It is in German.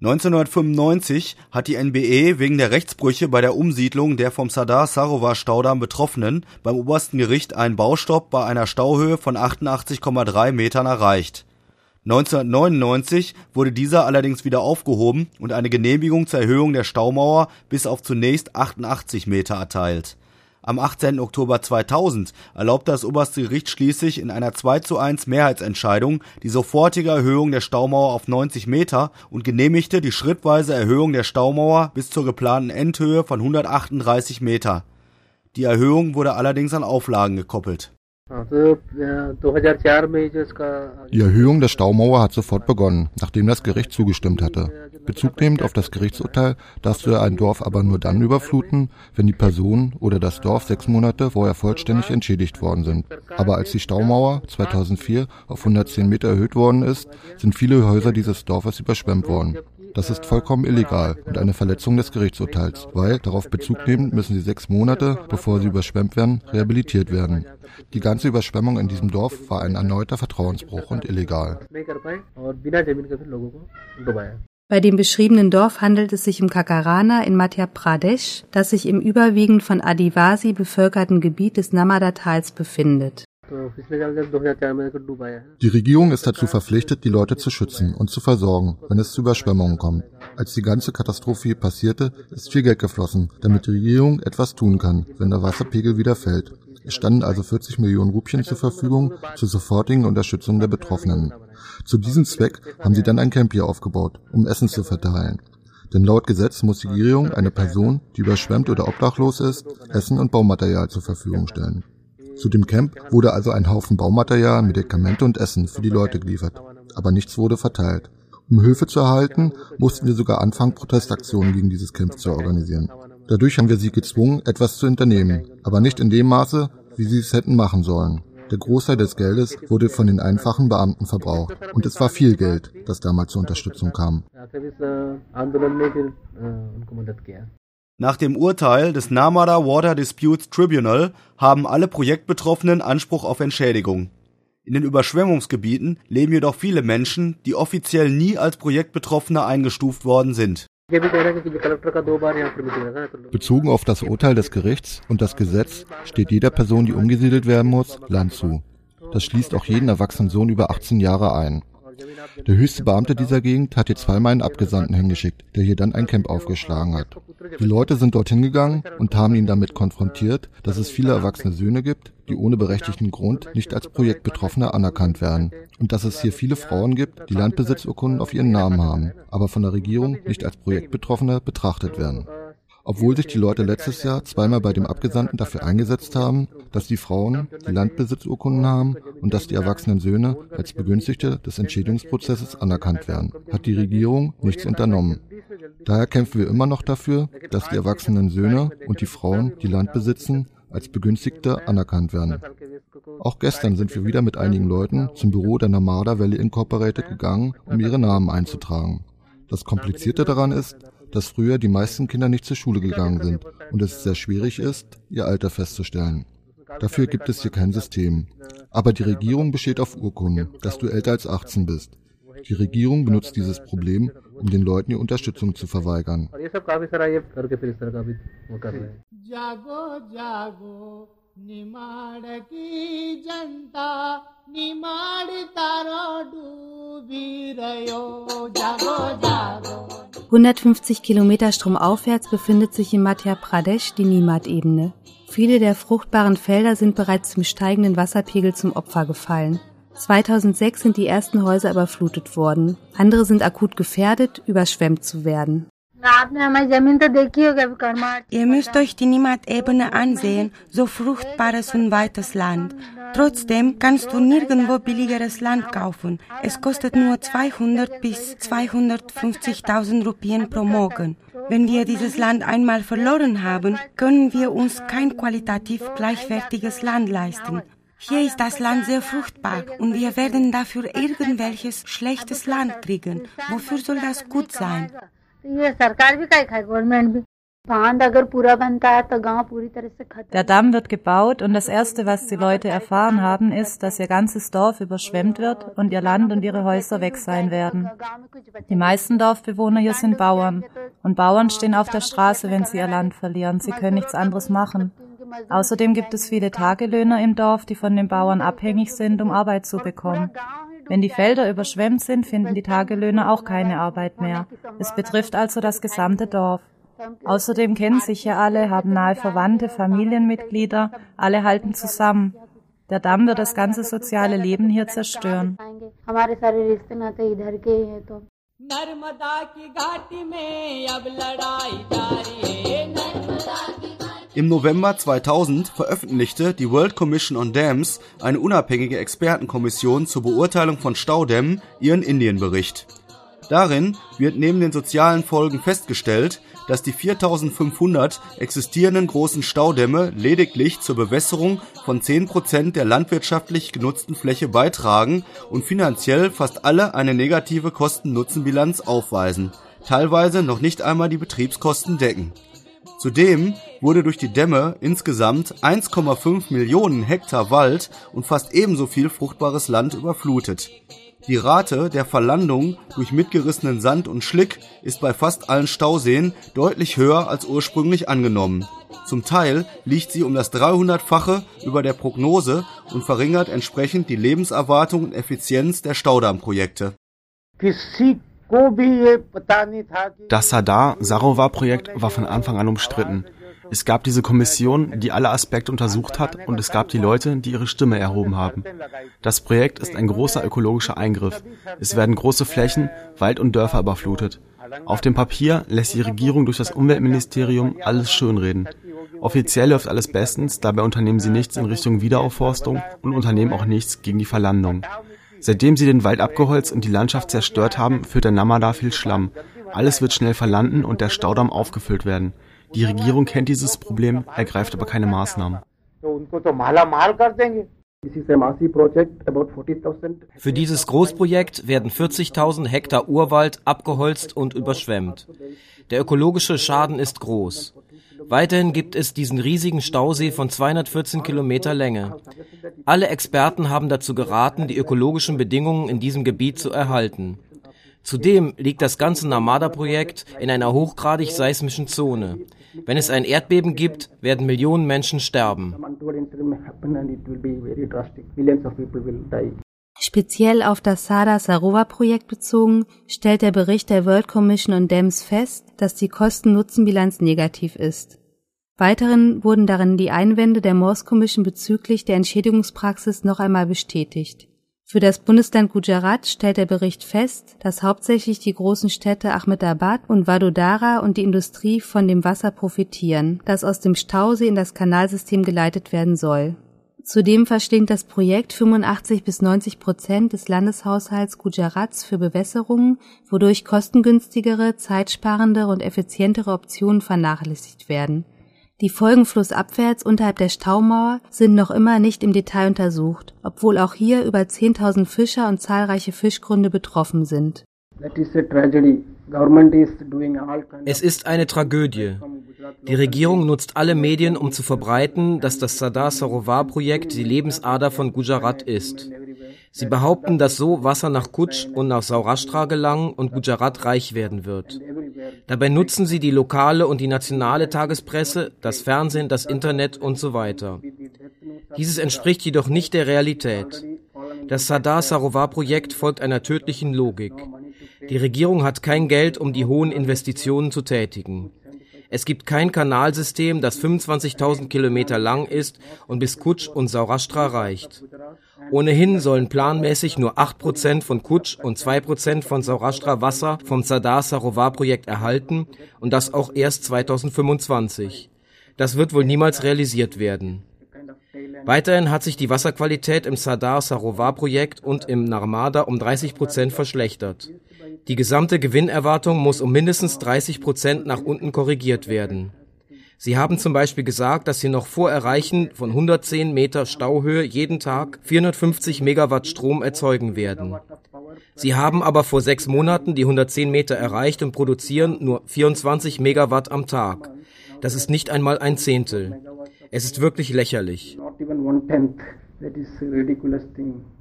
1995 hat die NBE wegen der Rechtsbrüche bei der Umsiedlung der vom Sardar-Sarovar-Staudamm Betroffenen beim obersten Gericht einen Baustopp bei einer Stauhöhe von 88,3 Metern erreicht. 1999 wurde dieser allerdings wieder aufgehoben und eine Genehmigung zur Erhöhung der Staumauer bis auf zunächst 88 Meter erteilt. Am 18. Oktober 2000 erlaubte das oberste Gericht schließlich in einer 2:1 Mehrheitsentscheidung die sofortige Erhöhung der Staumauer auf 90 Meter und genehmigte die schrittweise Erhöhung der Staumauer bis zur geplanten Endhöhe von 138 Meter. Die Erhöhung wurde allerdings an Auflagen gekoppelt. Die Erhöhung der Staumauer hat sofort begonnen, nachdem das Gericht zugestimmt hatte. Bezug nehmend auf das Gerichtsurteil darfst du ein Dorf aber nur dann überfluten, wenn die Person oder das Dorf 6 Monate vorher vollständig entschädigt worden sind. Aber als die Staumauer 2004 auf 110 Meter erhöht worden ist, sind viele Häuser dieses Dorfes überschwemmt worden. Das ist vollkommen illegal und eine Verletzung des Gerichtsurteils, weil darauf Bezug nehmend müssen sie 6 Monate, bevor sie überschwemmt werden, rehabilitiert werden. Die ganze Überschwemmung in diesem Dorf war ein erneuter Vertrauensbruch und illegal. Bei dem beschriebenen Dorf handelt es sich um Kakarana in Madhya Pradesh, das sich im überwiegend von Adivasi bevölkerten Gebiet des Narmada-Tals befindet. Die Regierung ist dazu verpflichtet, die Leute zu schützen und zu versorgen, wenn es zu Überschwemmungen kommt. Als die ganze Katastrophe hier passierte, ist viel Geld geflossen, damit die Regierung etwas tun kann, wenn der Wasserpegel wieder fällt. Es standen also 40 Millionen Rupien zur Verfügung zur sofortigen Unterstützung der Betroffenen. Zu diesem Zweck haben sie dann ein Camp hier aufgebaut, um Essen zu verteilen. Denn laut Gesetz muss die Regierung einer Person, die überschwemmt oder obdachlos ist, Essen und Baumaterial zur Verfügung stellen. Zu dem Camp wurde also ein Haufen Baumaterial, Medikamente und Essen für die Leute geliefert. Aber nichts wurde verteilt. Um Hilfe zu erhalten, mussten wir sogar anfangen, Protestaktionen gegen dieses Camp zu organisieren. Dadurch haben wir sie gezwungen, etwas zu unternehmen, aber nicht in dem Maße, wie sie es hätten machen sollen. Der Großteil des Geldes wurde von den einfachen Beamten verbraucht. Und es war viel Geld, das damals zur Unterstützung kam. Nach dem Urteil des Narmada Water Disputes Tribunal haben alle Projektbetroffenen Anspruch auf Entschädigung. In den Überschwemmungsgebieten leben jedoch viele Menschen, die offiziell nie als Projektbetroffene eingestuft worden sind. Bezogen auf das Urteil des Gerichts und das Gesetz steht jeder Person, die umgesiedelt werden muss, Land zu. Das schließt auch jeden erwachsenen Sohn über 18 Jahre ein. Der höchste Beamte dieser Gegend hat hier zweimal einen Abgesandten hingeschickt, der hier dann ein Camp aufgeschlagen hat. Die Leute sind dorthin gegangen und haben ihn damit konfrontiert, dass es viele erwachsene Söhne gibt, die ohne berechtigten Grund nicht als Projektbetroffene anerkannt werden. Und dass es hier viele Frauen gibt, die Landbesitzurkunden auf ihren Namen haben, aber von der Regierung nicht als Projektbetroffene betrachtet werden. Obwohl sich die Leute letztes Jahr zweimal bei dem Abgesandten dafür eingesetzt haben, dass die Frauen die Landbesitzurkunden haben und dass die erwachsenen Söhne als Begünstigte des Entschädigungsprozesses anerkannt werden, hat die Regierung nichts unternommen. Daher kämpfen wir immer noch dafür, dass die erwachsenen Söhne und die Frauen, die Land besitzen, als Begünstigte anerkannt werden. Auch gestern sind wir wieder mit einigen Leuten zum Büro der Narmada Valley Incorporated gegangen, um ihre Namen einzutragen. Das Komplizierte daran ist, dass früher die meisten Kinder nicht zur Schule gegangen sind und es sehr schwierig ist, ihr Alter festzustellen. Dafür gibt es hier kein System. Aber die Regierung besteht auf Urkunden, dass du älter als 18 bist. Die Regierung benutzt dieses Problem, um den Leuten die Unterstützung zu verweigern. Nimar की जनता निमाड़ तारो डूबी रयो जागो जागो 150 Kilometer stromaufwärts befindet sich in Madhya Pradesh die Nimad-Ebene. Viele der fruchtbaren Felder sind bereits dem steigenden Wasserpegel zum Opfer gefallen. 2006 sind die ersten Häuser überflutet worden. Andere sind akut gefährdet, überschwemmt zu werden. Ihr müsst euch die Nimad-Ebene ansehen, so fruchtbares und weites Land. Trotzdem kannst du nirgendwo billigeres Land kaufen. Es kostet nur 200 bis 250.000 Rupien pro Morgen. Wenn wir dieses Land einmal verloren haben, können wir uns kein qualitativ gleichwertiges Land leisten. Hier ist das Land sehr fruchtbar und wir werden dafür irgendwelches schlechtes Land kriegen. Wofür soll das gut sein? Der Damm wird gebaut und das Erste, was die Leute erfahren haben, ist, dass ihr ganzes Dorf überschwemmt wird und ihr Land und ihre Häuser weg sein werden. Die meisten Dorfbewohner hier sind Bauern und Bauern stehen auf der Straße, wenn sie ihr Land verlieren. Sie können nichts anderes machen. Außerdem gibt es viele Tagelöhner im Dorf, die von den Bauern abhängig sind, um Arbeit zu bekommen. Wenn die Felder überschwemmt sind, finden die Tagelöhner auch keine Arbeit mehr. Es betrifft also das gesamte Dorf. Außerdem kennen sich hier alle, haben nahe Verwandte, Familienmitglieder, alle halten zusammen. Der Damm wird das ganze soziale Leben hier zerstören. Im November 2000 veröffentlichte die World Commission on Dams, eine unabhängige Expertenkommission zur Beurteilung von Staudämmen, ihren Indienbericht. Darin wird neben den sozialen Folgen festgestellt, dass die 4500 existierenden großen Staudämme lediglich zur Bewässerung von 10% der landwirtschaftlich genutzten Fläche beitragen und finanziell fast alle eine negative Kosten-Nutzen-Bilanz aufweisen, teilweise noch nicht einmal die Betriebskosten decken. Zudem wurde durch die Dämme insgesamt 1,5 Millionen Hektar Wald und fast ebenso viel fruchtbares Land überflutet. Die Rate der Verlandung durch mitgerissenen Sand und Schlick ist bei fast allen Stauseen deutlich höher als ursprünglich angenommen. Zum Teil liegt sie um das 300-fache über der Prognose und verringert entsprechend die Lebenserwartung und Effizienz der Staudammprojekte. Das Sardar-Sarovar-Projekt war von Anfang an umstritten. Es gab diese Kommission, die alle Aspekte untersucht hat, und es gab die Leute, die ihre Stimme erhoben haben. Das Projekt ist ein großer ökologischer Eingriff. Es werden große Flächen, Wald und Dörfer überflutet. Auf dem Papier lässt die Regierung durch das Umweltministerium alles schönreden. Offiziell läuft alles bestens, dabei unternehmen sie nichts in Richtung Wiederaufforstung und unternehmen auch nichts gegen die Verlandung. Seitdem sie den Wald abgeholzt und die Landschaft zerstört haben, führt der Narmada viel Schlamm. Alles wird schnell verlanden und der Staudamm aufgefüllt werden. Die Regierung kennt dieses Problem, ergreift aber keine Maßnahmen. Für dieses Großprojekt werden 40.000 Hektar Urwald abgeholzt und überschwemmt. Der ökologische Schaden ist groß. Weiterhin gibt es diesen riesigen Stausee von 214 Kilometer Länge. Alle Experten haben dazu geraten, die ökologischen Bedingungen in diesem Gebiet zu erhalten. Zudem liegt das ganze Narmada-Projekt in einer hochgradig seismischen Zone. Wenn es ein Erdbeben gibt, werden Millionen Menschen sterben. Speziell auf das Sardar-Sarovar-Projekt bezogen, stellt der Bericht der World Commission on Dams fest, dass die Kosten-Nutzen-Bilanz negativ ist. Weiterhin wurden darin die Einwände der Morse Commission bezüglich der Entschädigungspraxis noch einmal bestätigt. Für das Bundesland Gujarat stellt der Bericht fest, dass hauptsächlich die großen Städte Ahmedabad und Vadodara und die Industrie von dem Wasser profitieren, das aus dem Stausee in das Kanalsystem geleitet werden soll. Zudem verschlingt das Projekt 85-90% des Landeshaushalts Gujarats für Bewässerungen, wodurch kostengünstigere, zeitsparendere und effizientere Optionen vernachlässigt werden. Die Folgen flussabwärts unterhalb der Staumauer sind noch immer nicht im Detail untersucht, obwohl auch hier über 10.000 Fischer und zahlreiche Fischgründe betroffen sind. Es ist eine Tragödie. Die Regierung nutzt alle Medien, um zu verbreiten, dass das Sardar-Sarovar-Projekt die Lebensader von Gujarat ist. Sie behaupten, dass so Wasser nach Kutch und nach Saurashtra gelangen und Gujarat reich werden wird. Dabei nutzen sie die lokale und die nationale Tagespresse, das Fernsehen, das Internet und so weiter. Dieses entspricht jedoch nicht der Realität. Das Sardar-Sarovar-Projekt folgt einer tödlichen Logik. Die Regierung hat kein Geld, um die hohen Investitionen zu tätigen. Es gibt kein Kanalsystem, das 25.000 Kilometer lang ist und bis Kutch und Saurashtra reicht. Ohnehin sollen planmäßig nur 8% von Kutch und 2% von Saurashtra Wasser vom Sardar-Sarovar-Projekt erhalten und das auch erst 2025. Das wird wohl niemals realisiert werden. Weiterhin hat sich die Wasserqualität im Sardar-Sarovar-Projekt und im Narmada um 30% verschlechtert. Die gesamte Gewinnerwartung muss um mindestens 30% nach unten korrigiert werden. Sie haben zum Beispiel gesagt, dass sie noch vor Erreichen von 110 Meter Stauhöhe jeden Tag 450 Megawatt Strom erzeugen werden. Sie haben aber vor 6 Monaten die 110 Meter erreicht und produzieren nur 24 Megawatt am Tag. Das ist nicht einmal ein Zehntel. Es ist wirklich lächerlich.